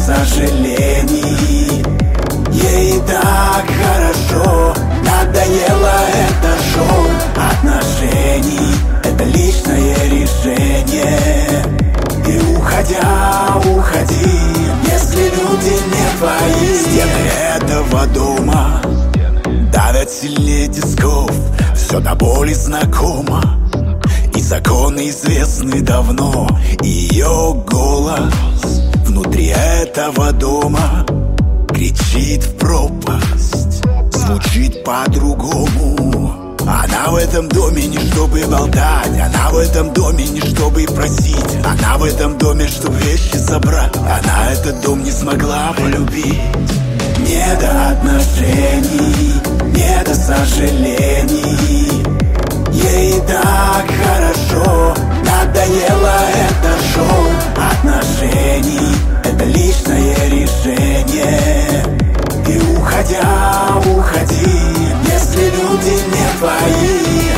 сожалений. Ей так хорошо, надоело это шоу отношений. Это личное решение. И уходя, уходи, если люди не твои. Стены этого дома давят сильнее тисков. Все до боли знакомо, и законы известны давно. И ее голос внутри этого дома кричит в пропасть, звучит по-другому. Она в этом доме не чтобы болтать, она в этом доме не чтобы просить, она в этом доме, чтобы вещи забрать. Она этот дом не смогла полюбить. Не до отношений, не до сожалений. Ей так хорошо, надоело это шоу отношений. Это личное решение. И уходя, уходи, если люди не твои.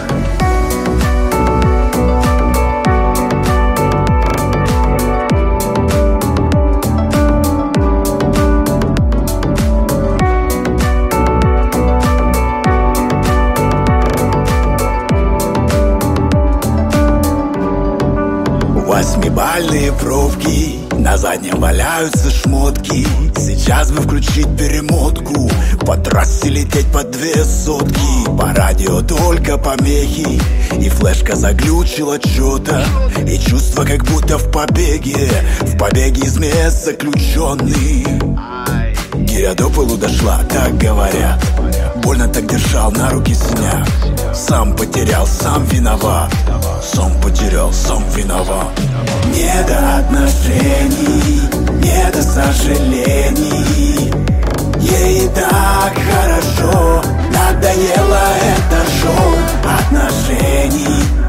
Восьмибальные пробки, на заднем валяются шмотки. Сейчас бы включить перемотку, по трассе лететь по 200. По радио только помехи, и флешка заглючила что-то. И чувство, как будто в побеге из мест заключенный. Гиря до полу дошла, так говорят. Больно так держал, на руки синяк. Сам потерял, сам виноват. Сам потерял, сам виноват. Не до отношений, не до сожалений. Ей так хорошо, надоело это шоу отношений.